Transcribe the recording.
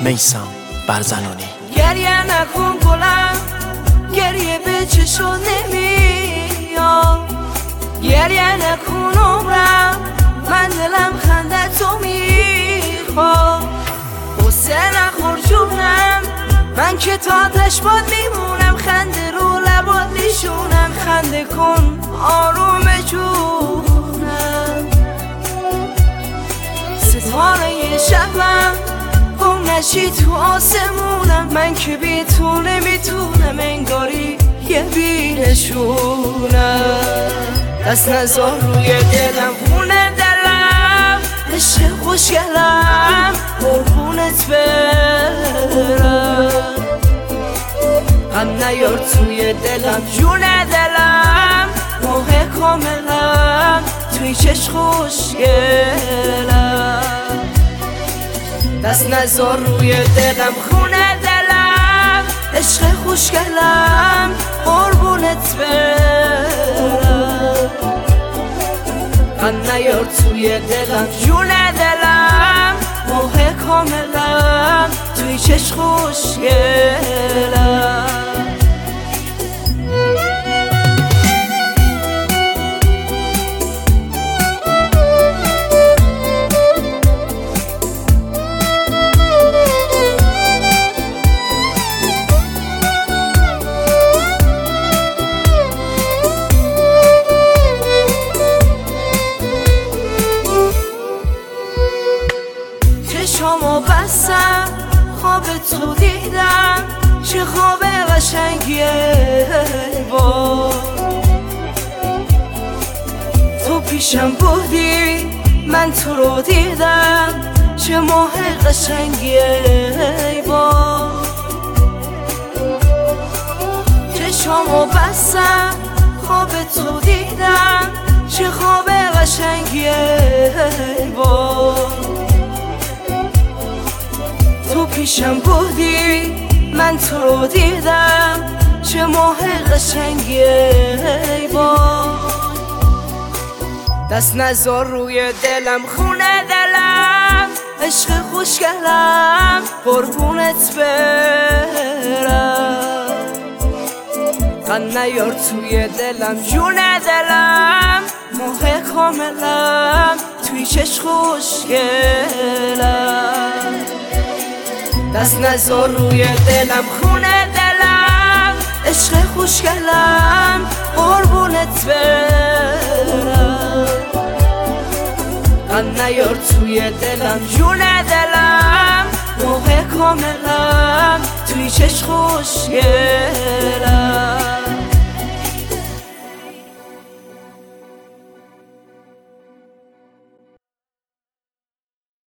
میثم برزنانی. گریه نکن گلم، گریه به چشم نمیاد. گریه نکن عمرم، من دلم خنده تو میخواد. غصه نخور جونم، من که تا آتش باد میمونم. خنده رو لبات نشونم، خنده کن آروم جونم. ستاره شبم گم نشی تو آسمونم. من که بی تو نمیتونم، انگاری یه بینشونم. دست نذار روی دلم، خونه دلم، عشق خوشگلم، قربونت برم. غم نیار توی دلم، جون دلم، ماه کاملم، توی چشم خوشگلم. دست نذار روی دلم، خونه دلم، عشق خوشگلم، قربونت برم. غم نیار توی دلم، جون دلم، ماه کاملم، توی چشم خوشگلم. چشمو بستم، خواب تو دیدم، چه خواب قشنگیه با تو پیشم بودی، من تو رو دیدم، چه ماه قشنگیه با چشمو بستم، خواب تو دیدم، چه خواب قشنگیه با تو پیشم بودی، من تو رو دیدم، چه ماه قشنگیه با دست نذار روی دلم، خونه دلم، عشق خوشگلم، قربونت برم. غم نیار توی دلم، جون دلم، ماه کاملم، توی چشم خوشگلم. دست نذار روی دلم، خونه دلم، عشق خوشگلم، قربونت برم. غم نیار توی دلم، جون دلم، ماه کاملم، توی چشم خوشگلم.